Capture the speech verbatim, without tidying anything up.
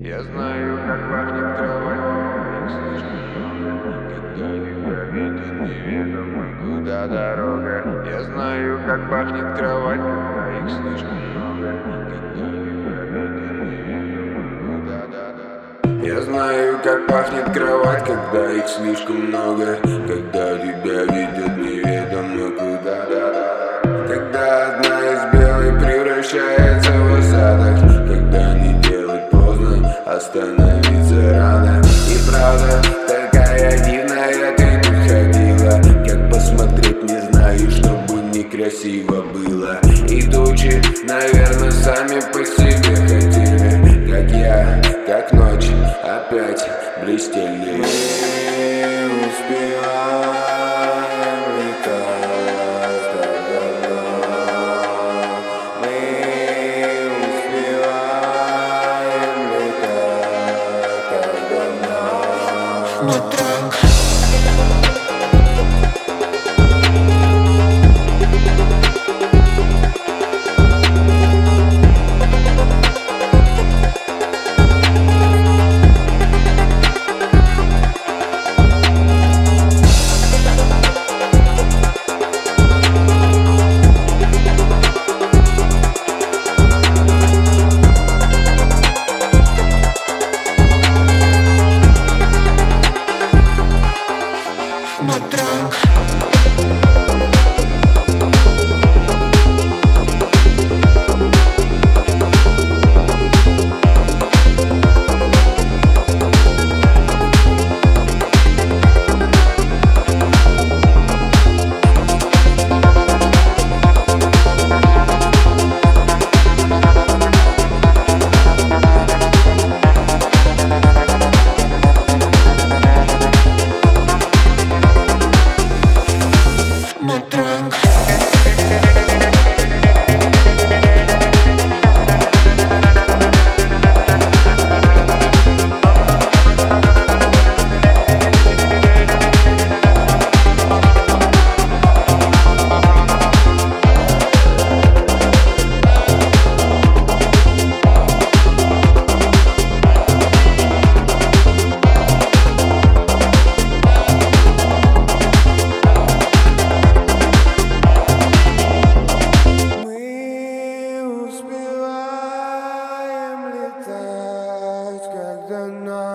Я знаю, как пахнет кровать, их слишком много. Когда тебя видит неведомо, куда дорога. Я знаю, как пахнет кровать, когда их слишком много. Когда тебя видит неведомо, куда дорога. Я знаю, как пахнет кровать, когда их слишком много. Когда тебя видят неведомо, куда дорога. Когда одна из белой превращается в осадок. Когда не делать поздно, остановиться рано. И правда такая дивная, ты тут ходила. Как посмотреть не знаю, чтобы некрасиво было. И тучи, наверное, сами по себе хотели. Как я, как ночь, опять блестели. Не успеваем летать так давно. Мы успеваем летать так давно. No trunk. No trunk. No trunk. Успеваем летать, когда нам